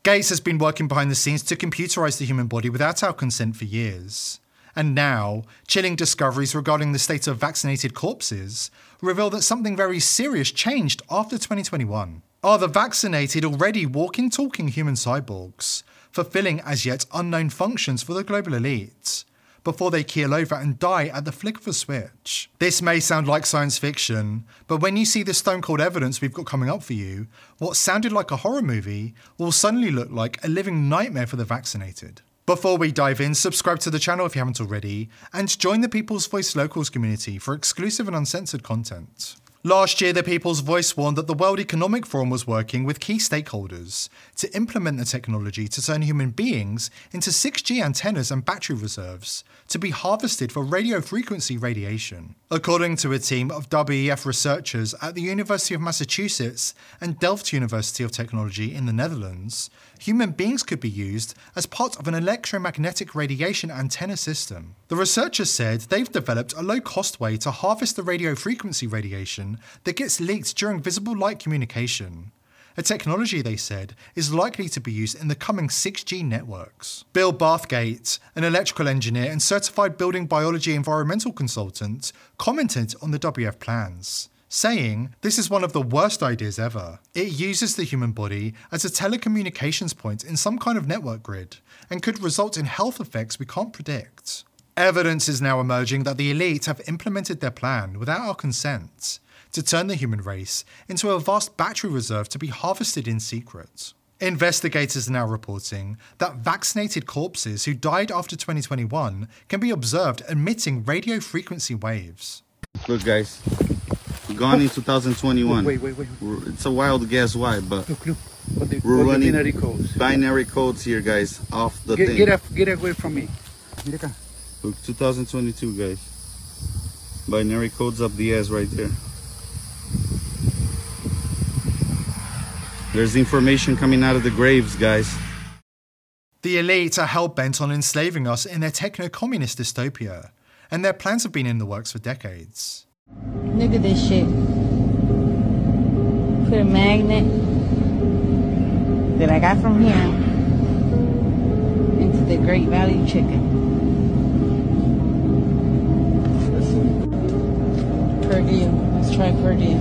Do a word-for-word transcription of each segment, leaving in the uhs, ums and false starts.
Gates has been working behind the scenes to computerize the human body without our consent for years. And now, chilling discoveries regarding the state of vaccinated corpses reveal that something very serious changed after twenty twenty-one. Are the vaccinated already walking, talking human cyborgs, fulfilling as yet unknown functions for the global elite, before they keel over and die at the flick of a switch? This may sound like science fiction, but when you see the stone cold evidence we've got coming up for you, what sounded like a horror movie will suddenly look like a living nightmare for the vaccinated. Before we dive in, subscribe to the channel if you haven't already, and join the People's Voice Locals community for exclusive and uncensored content. Last year, the People's Voice warned that the World Economic Forum was working with key stakeholders to implement the technology to turn human beings into six G antennas and battery reserves to be harvested for radio frequency radiation. According to a team of W E F researchers at the University of Massachusetts and Delft University of Technology in the Netherlands, human beings could be used as part of an electromagnetic radiation antenna system. The researchers said they've developed a low-cost way to harvest the radio frequency radiation that gets leaked during visible light communication. A technology, they said, is likely to be used in the coming six G networks. Bill Bathgate, an electrical engineer and certified building biology environmental consultant, commented on the W E F plans, saying, "This is one of the worst ideas ever. It uses the human body as a telecommunications point in some kind of network grid and could result in health effects we can't predict." Evidence is now emerging that the elite have implemented their plan without our consent to turn the human race into a vast battery reserve to be harvested in secret. Investigators are now reporting that vaccinated corpses who died after twenty twenty-one can be observed emitting radio frequency waves. Look guys, gone in two thousand twenty-one. Wait, wait, wait. wait. It's a wild guess why, but Look, look. What the, we're what running the binary codes. binary codes here guys, off the Get, thing. get, up, get away from me. Mira acá. Look, two thousand twenty-two guys. Binary codes up the ass right there. There's information coming out of the graves, guys. The elite are hell-bent on enslaving us in their techno-communist dystopia, and their plans have been in the works for decades. Look at this shit. Put a magnet that I got from here into the Great Value Chicken. Purdue. Let's try Purdue.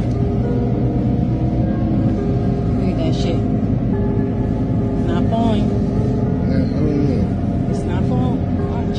Look at that shit. It's not falling. It's not falling. Watch.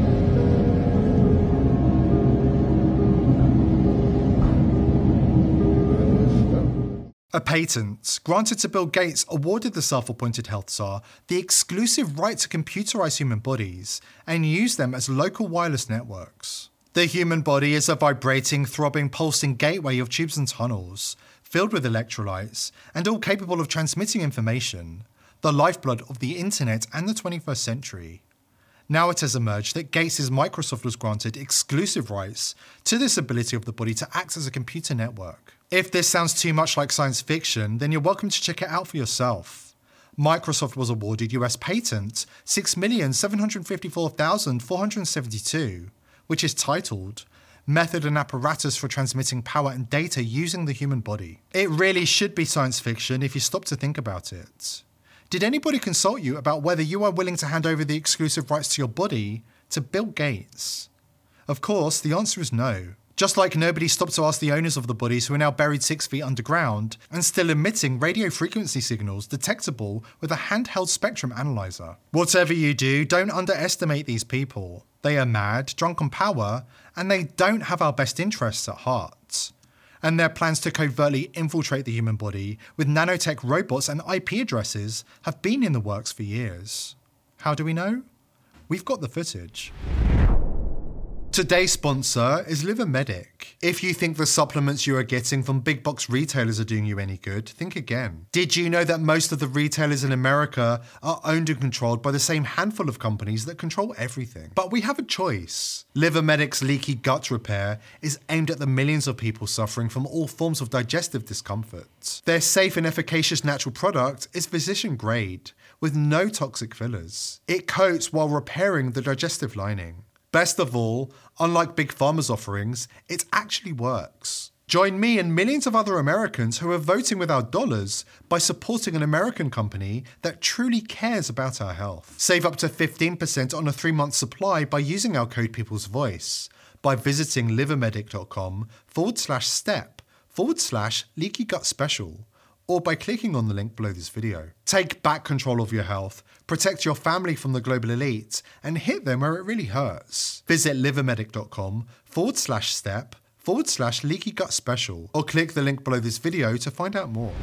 A patent granted to Bill Gates awarded the self-appointed health czar the exclusive right to computerize human bodies and use them as local wireless networks. The human body is a vibrating, throbbing, pulsing gateway of tubes and tunnels, filled with electrolytes, and all capable of transmitting information, the lifeblood of the internet and the twenty-first century. Now it has emerged that Gates' Microsoft was granted exclusive rights to this ability of the body to act as a computer network. If this sounds too much like science fiction, then you're welcome to check it out for yourself. Microsoft was awarded U S patent six million seven hundred fifty-four thousand four hundred seventy-two, which is titled Method and Apparatus for Transmitting Power and Data Using the Human Body. It really should be science fiction if you stop to think about it. Did anybody consult you about whether you are willing to hand over the exclusive rights to your body to Bill Gates? Of course, the answer is no. Just like nobody stopped to ask the owners of the bodies who are now buried six feet underground and still emitting radio frequency signals detectable with a handheld spectrum analyzer. Whatever you do, don't underestimate these people. They are mad, drunk on power, and they don't have our best interests at heart. And their plans to covertly infiltrate the human body with nanotech robots and I P addresses have been in the works for years. How do we know? We've got the footage. Today's sponsor is LiverMedic. If you think the supplements you are getting from big box retailers are doing you any good, think again. Did you know that most of the retailers in America are owned and controlled by the same handful of companies that control everything? But we have a choice. LiverMedic's leaky gut repair is aimed at the millions of people suffering from all forms of digestive discomfort. Their safe and efficacious natural product is physician grade, with no toxic fillers. It coats while repairing the digestive lining. Best of all, unlike Big Pharma's offerings, it actually works. Join me and millions of other Americans who are voting with our dollars by supporting an American company that truly cares about our health. Save up to fifteen percent on a three-month supply by using our code People's Voice by visiting livermedic.com forward slash step forward slash leaky gut special, or by clicking on the link below this video. Take back control of your health, protect your family from the global elite, and hit them where it really hurts. Visit livermedic.com forward slash step forward slash leaky gut special, or click the link below this video to find out more.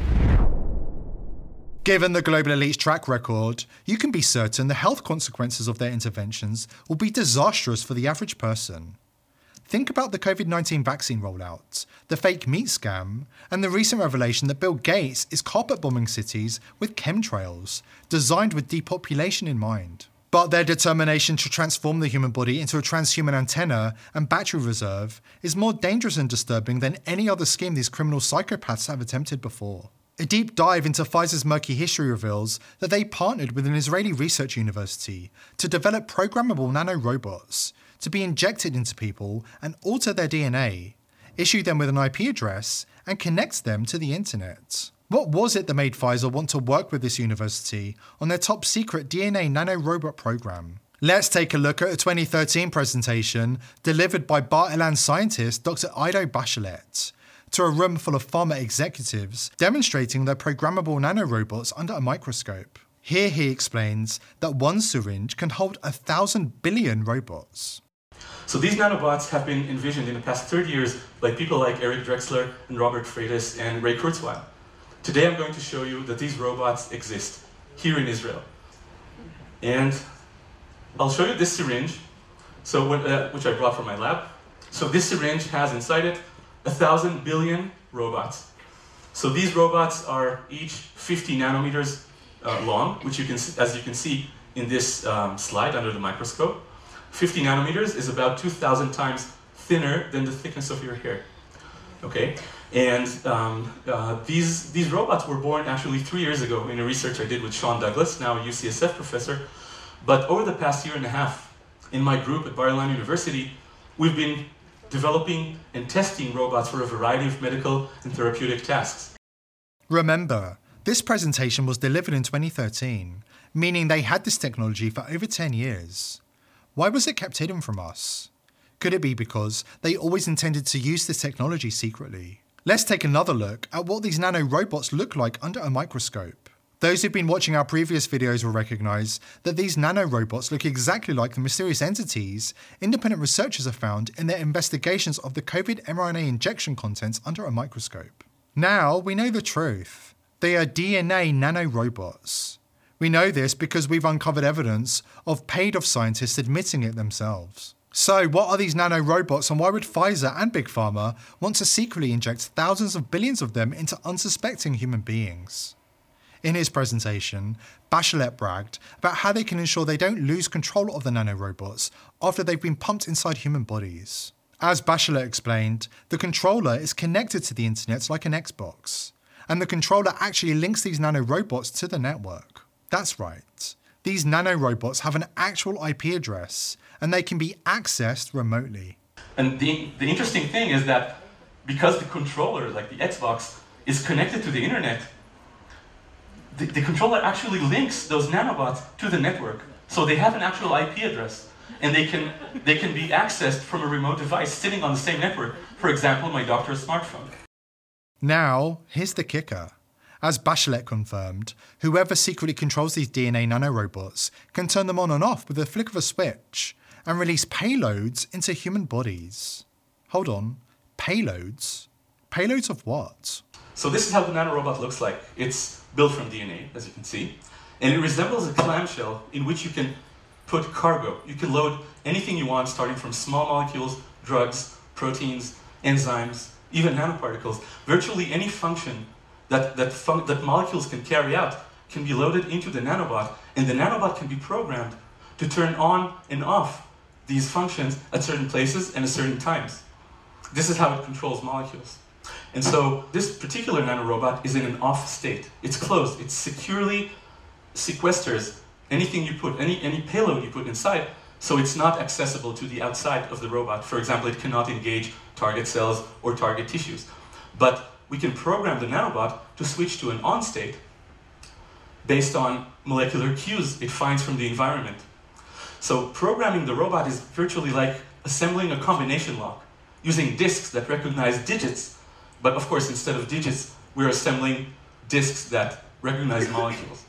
Given the global elite's track record, you can be certain the health consequences of their interventions will be disastrous for the average person. Think about the COVID nineteen vaccine rollout, the fake meat scam, and the recent revelation that Bill Gates is carpet bombing cities with chemtrails, designed with depopulation in mind. But their determination to transform the human body into a transhuman antenna and battery reserve is more dangerous and disturbing than any other scheme these criminal psychopaths have attempted before. A deep dive into Pfizer's murky history reveals that they partnered with an Israeli research university to develop programmable nanorobots to be injected into people and alter their D N A, issue them with an I P address, and connect them to the internet. What was it that made Pfizer want to work with this university on their top secret D N A nanorobot program? Let's take a look at a twenty thirteen presentation delivered by Bar Ilan scientist Doctor Ido Bachelet to a room full of pharma executives demonstrating their programmable nanorobots under a microscope. Here he explains that one syringe can hold a thousand billion robots. So these nanobots have been envisioned in the past thirty years by people like Eric Drexler and Robert Freitas and Ray Kurzweil. Today I'm going to show you that these robots exist here in Israel. And I'll show you this syringe, so what, uh, which I brought from my lab. So this syringe has inside it a thousand billion robots. So these robots are each fifty nanometers uh, long, which you can, as you can see in this um, slide under the microscope. fifty nanometers is about two thousand times thinner than the thickness of your hair. Okay, and um, uh, these, these robots were born actually three years ago in a research I did with Sean Douglas, now a U C S F professor. But over the past year and a half, in my group at Bar Ilan University, we've been developing and testing robots for a variety of medical and therapeutic tasks. Remember, this presentation was delivered in twenty thirteen, meaning they had this technology for over ten years. Why was it kept hidden from us? Could it be because they always intended to use this technology secretly? Let's take another look at what these nanorobots look like under a microscope. Those who've been watching our previous videos will recognise that these nanorobots look exactly like the mysterious entities independent researchers have found in their investigations of the COVID mRNA injection contents under a microscope. Now we know the truth. They are D N A nanorobots. We know this because we've uncovered evidence of paid-off scientists admitting it themselves. So what are these nanorobots, and why would Pfizer and Big Pharma want to secretly inject thousands of billions of them into unsuspecting human beings? In his presentation, Bachelet bragged about how they can ensure they don't lose control of the nanorobots after they've been pumped inside human bodies. As Bachelet explained, the controller is connected to the internet like an Xbox, and the controller actually links these nanorobots to the network. That's right. These nanorobots have an actual I P address, and they can be accessed remotely. And the, the interesting thing is that because the controller, like the Xbox, is connected to the internet, the, the controller actually links those nanobots to the network. So they have an actual I P address, and they can, they can be accessed from a remote device sitting on the same network. For example, my doctor's smartphone. Now, here's the kicker. As Bachelet confirmed, whoever secretly controls these D N A nanorobots can turn them on and off with a flick of a switch and release payloads into human bodies. Hold on, payloads? Payloads of what? So this is how the nanorobot looks like. It's built from D N A, as you can see, and it resembles a clamshell in which you can put cargo. You can load anything you want, starting from small molecules, drugs, proteins, enzymes, even nanoparticles. Virtually any function that, that, fun that molecules can carry out can be loaded into the nanobot, and the nanobot can be programmed to turn on and off these functions at certain places and at certain times. This is how it controls molecules. And so this particular nanorobot is in an off state. It's closed. It securely sequesters anything you put, any, any payload you put inside, so it's not accessible to the outside of the robot. For example, it cannot engage target cells or target tissues. But we can program the nanobot to switch to an on state based on molecular cues it finds from the environment. So programming the robot is virtually like assembling a combination lock, using disks that recognize digits. But of course, instead of digits, we're assembling disks that recognize molecules.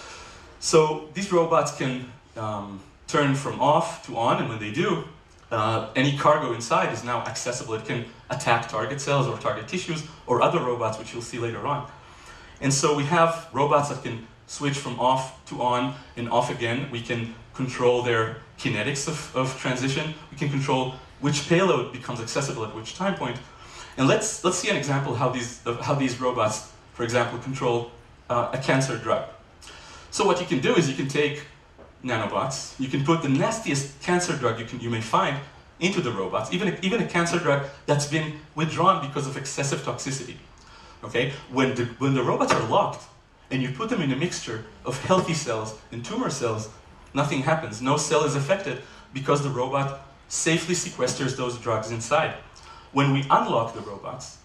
So these robots can um, turn from off to on, and when they do, uh, any cargo inside is now accessible. It can attack target cells or target tissues or other robots, which you'll see later on. And so we have robots that can switch from off to on and off again. We can control their kinetics of, of transition. We can control which payload becomes accessible at which time point. And let's, let's see an example how these, of how these robots, for example, control uh, a cancer drug. So what you can do is you can take nanobots, you can put the nastiest cancer drug you, can, you may find into the robots, even a, even a cancer drug that's been withdrawn because of excessive toxicity. Okay? When the, when the robots are locked and you put them in a mixture of healthy cells and tumor cells, nothing happens. No cell is affected because the robot safely sequesters those drugs inside. When we unlock the robots,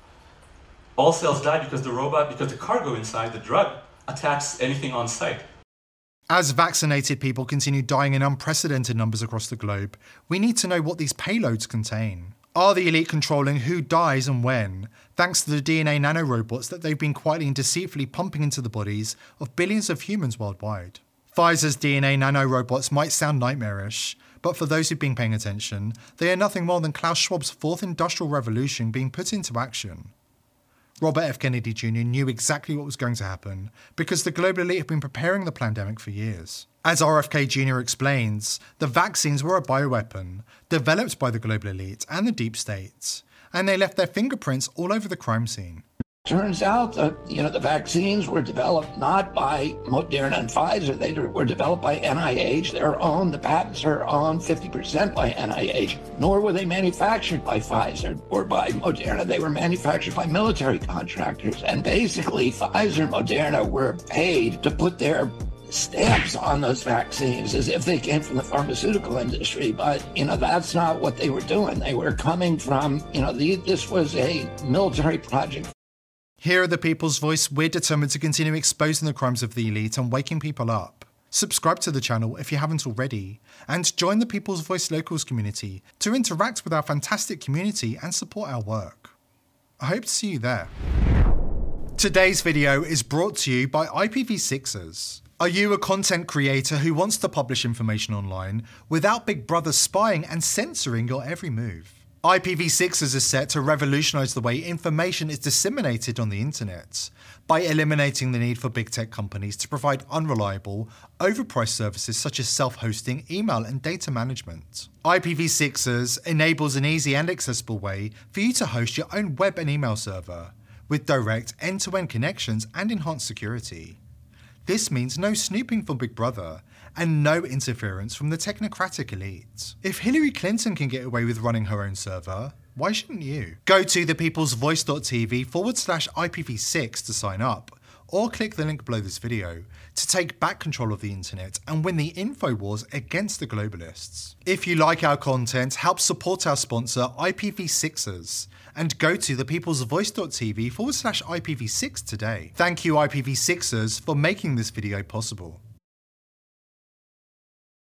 all cells die because the robot, because the cargo inside, the drug, attacks anything on site. As vaccinated people continue dying in unprecedented numbers across the globe, we need to know what these payloads contain. Are the elite controlling who dies and when, thanks to the D N A nanorobots that they've been quietly and deceitfully pumping into the bodies of billions of humans worldwide? Pfizer's D N A nanorobots might sound nightmarish, but for those who've been paying attention, they are nothing more than Klaus Schwab's fourth industrial revolution being put into action. Robert F. Kennedy Junior knew exactly what was going to happen because the global elite have been preparing the pandemic for years. As R F K Junior explains, the vaccines were a bioweapon developed by the global elite and the deep states, and they left their fingerprints all over the crime scene. Turns out that, you know, the vaccines were developed not by Moderna and Pfizer. They were developed by N I H. They're owned, the patents are owned fifty percent by N I H. Nor were they manufactured by Pfizer or by Moderna. They were manufactured by military contractors. And basically, Pfizer and Moderna were paid to put their stamps on those vaccines as if they came from the pharmaceutical industry. But, you know, that's not what they were doing. They were coming from, you know, the, this was a military project. Here at The People's Voice, we're determined to continue exposing the crimes of the elite and waking people up. Subscribe to the channel if you haven't already, and join the People's Voice Locals community to interact with our fantastic community and support our work. I hope to see you there. Today's video is brought to you by I P v sixers. Are you a content creator who wants to publish information online without Big Brother spying and censoring your every move? I P v sixers is set to revolutionise the way information is disseminated on the internet by eliminating the need for big tech companies to provide unreliable, overpriced services such as self-hosting, email and data management. I P v sixers enables an easy and accessible way for you to host your own web and email server with direct end-to-end connections and enhanced security. This means no snooping from Big Brother and no interference from the technocratic elite. If Hillary Clinton can get away with running her own server, why shouldn't you? Go to thepeoplesvoice.tv forward slash I P v six to sign up, or click the link below this video to take back control of the internet and win the info wars against the globalists. If you like our content, help support our sponsor I P v sixers and go to thepeoplesvoice.tv forward slash I P v six today. Thank you I P v sixers for making this video possible.